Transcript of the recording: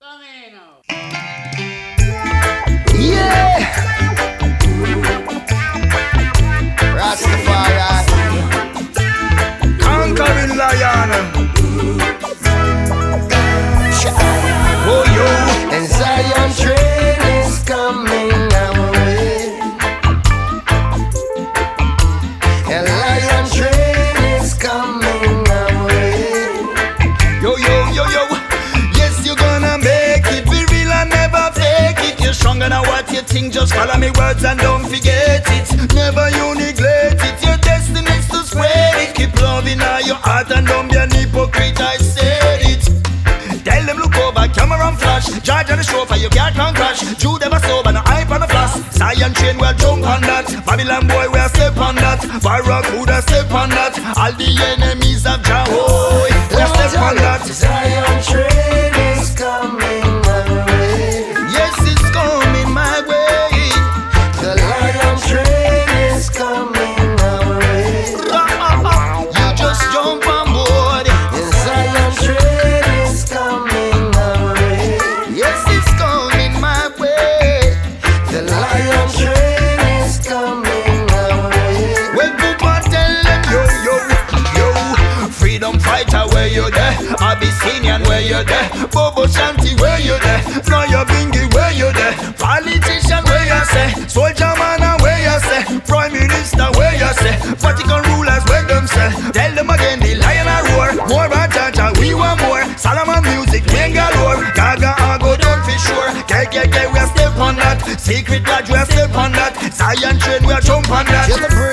Yeah, Rastafari, Conquering lion. oh yo, and Zion train is coming our way, and Lion train is coming our way. Yo, yo, yo, yo. Yes, you're gonna make it. Be real and never fake it. You're stronger than what you think. Just follow me words and don't forget it. Never you neglect it. Your destiny's to spread it. Keep loving all your heart and don't be an hypocrite. I said it. Tell them look over, camera and flash. Charge on the chauffeur, you can't crash. Jude ever sober, no hype on the flash. Zion train, we'll jump on that. Babylon boy, we'll step on that. Barracuda, step on that. All the enemies of Jehovah, we'll step on that. Zion train is coming our way. Yes, it's coming my way. The Lion train is coming our way. You just jump on board. The Zion train is coming our way. Yes, it's coming my way. The Lion train is coming our way. Well, Papa tell them, yo, yo, yo. Freedom fighter, where you there? Abyssinian, where you there? Bobo Shanti, where you there? Naya Bingi, where you there? Politician, where you say? Soldier man, where you say? Prime Minister, where you say? Vatican rulers, where them say? Tell them again, the lion a roar. More than Jaja, we want more. Solomon music, king galore. Gaga, I go down for sure. KKK, we a step on that. Secret lodge, we a step on that. Zion train, we a jump on that. Celebrate